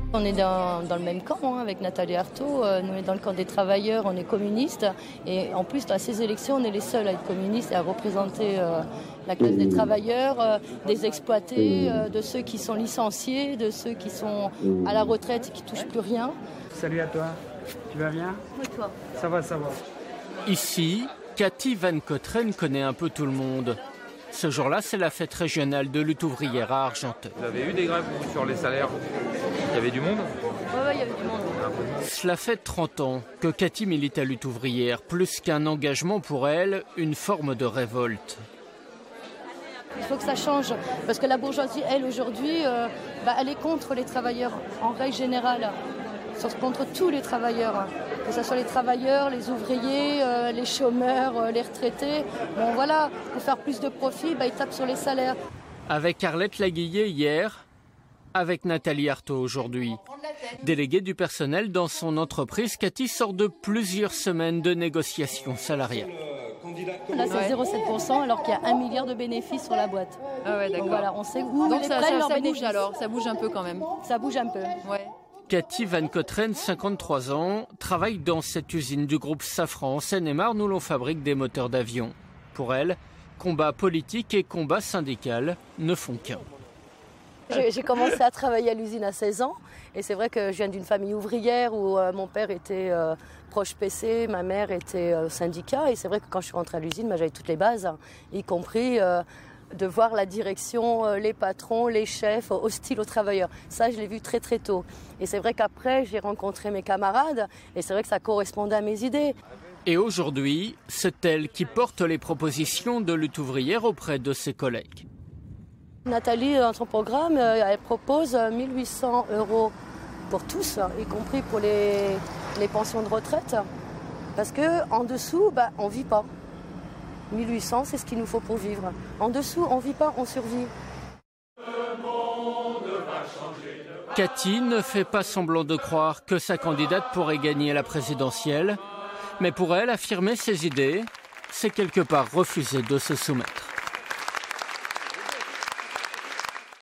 On est dans le même camp avec Nathalie Arthaud. Nous, on est dans le camp des travailleurs, on est communistes. Et en plus, à ces élections, on est les seuls à être communistes et à représenter la classe des travailleurs, des exploités, de ceux qui sont licenciés, de ceux qui sont à la retraite et qui ne touchent plus rien. Salut à toi, tu vas bien? Et toi? Ça va, ça va. Ici, Cathy Van Koteren connaît un peu tout le monde. Ce jour-là, c'est la fête régionale de lutte ouvrière à Argenteuil. Vous avez eu des grèves sur les salaires? Il y avait du monde? Oui, il y avait du monde. Cela fait 30 ans que Cathy milite à lutte ouvrière. Plus qu'un engagement pour elle, une forme de révolte. Il faut que ça change, parce que la bourgeoisie, elle, aujourd'hui, elle est contre les travailleurs en règle générale, contre tous les travailleurs, que ce soit les travailleurs, les ouvriers, les chômeurs, les retraités. Bon voilà, pour faire plus de profit, ils tapent sur les salaires. Avec Arlette Laguillet hier, avec Nathalie Arthaud aujourd'hui. Déléguée du personnel dans son entreprise, Cathy sort de plusieurs semaines de négociations salariales. Là, c'est 0,7% alors qu'il y a 1 milliard de bénéfices sur la boîte. Ah ouais, d'accord. Donc voilà, on sait où donc les ça prennent leurs bouge bénéfices. alors, ça bouge un peu quand même. Ça bouge un peu. Ouais. Cathy Van Koteren, 53 ans, travaille dans cette usine du groupe Safran en Seine-et-Marne où l'on fabrique des moteurs d'avion. Pour elle, combat politique et combat syndical ne font qu'un. J'ai commencé à travailler à l'usine à 16 ans et c'est vrai que je viens d'une famille ouvrière où mon père était proche PC, ma mère était syndicat et c'est vrai que quand je suis rentrée à l'usine, j'avais toutes les bases, y compris de voir la direction, les patrons, les chefs hostiles aux travailleurs. Ça, je l'ai vu très très tôt. Et c'est vrai qu'après, j'ai rencontré mes camarades et c'est vrai que ça correspondait à mes idées. Et aujourd'hui, c'est elle qui porte les propositions de lutte ouvrière auprès de ses collègues. Nathalie, dans son programme, elle propose 1 800 € pour tous, y compris pour les pensions de retraite. Parce qu'en dessous, on ne vit pas. 1 800, c'est ce qu'il nous faut pour vivre. En dessous, on ne vit pas, on survit. Cathy ne fait pas semblant de croire que sa candidate pourrait gagner la présidentielle. Mais pour elle, affirmer ses idées, c'est quelque part refuser de se soumettre.